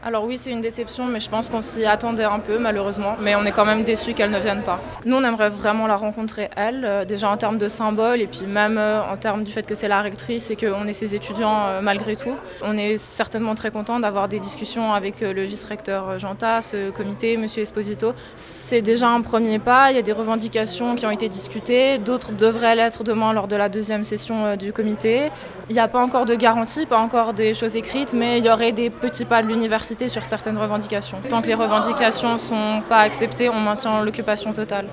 Alors oui, c'est une déception, mais je pense qu'on s'y attendait un peu, malheureusement. Mais on est quand même déçus qu'elle ne vienne pas. Nous, on aimerait vraiment la rencontrer, elle, déjà en termes de symbole, et puis même en termes du fait que c'est la rectrice et qu'on est ses étudiants malgré tout. On est certainement très content d'avoir des discussions avec le vice-recteur Jean Tasse, ce comité, M. Esposito. C'est déjà un premier pas, il y a des revendications qui ont été discutées, d'autres devraient l'être demain lors de la deuxième session du comité. Il n'y a pas encore de garantie, pas encore des choses écrites, mais il y aurait des petits pas de l'université sur certaines revendications. Tant que les revendications ne sont pas acceptées, on maintient l'occupation totale.